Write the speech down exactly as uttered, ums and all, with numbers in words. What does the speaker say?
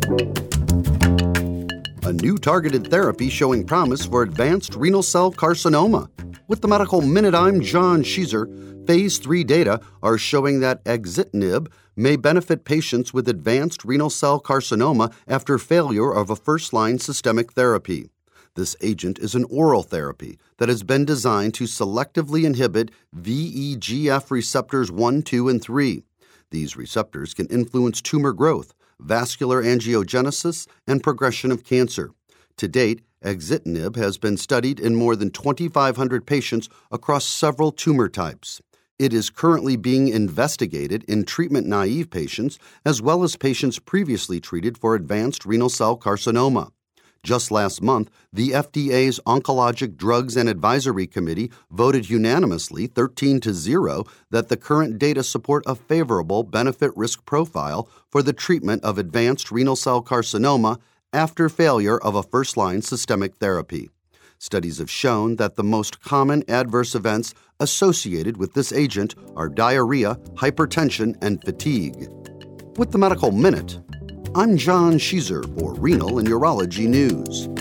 A new targeted therapy showing promise for advanced renal cell carcinoma. With the Medical Minute, I'm John Sheezer. Phase three data are showing that exitinib may benefit patients with advanced renal cell carcinoma after failure of a first-line systemic therapy. This agent is an oral therapy that has been designed to selectively inhibit V E G F receptors one, two, and three. These receptors can influence tumor growth, vascular angiogenesis, and progression of cancer. To date, exitinib has been studied in more than twenty-five hundred patients across several tumor types. It is currently being investigated in treatment-naive patients as well as patients previously treated for advanced renal cell carcinoma. Just last month, the F D A's Oncologic Drugs and Advisory Committee voted unanimously, thirteen to zero, that the current data support a favorable benefit-risk profile for the treatment of advanced renal cell carcinoma after failure of a first-line systemic therapy. Studies have shown that the most common adverse events associated with this agent are diarrhea, hypertension, and fatigue. With the Medical Minute, I'm John Sheezer for Renal and Urology News.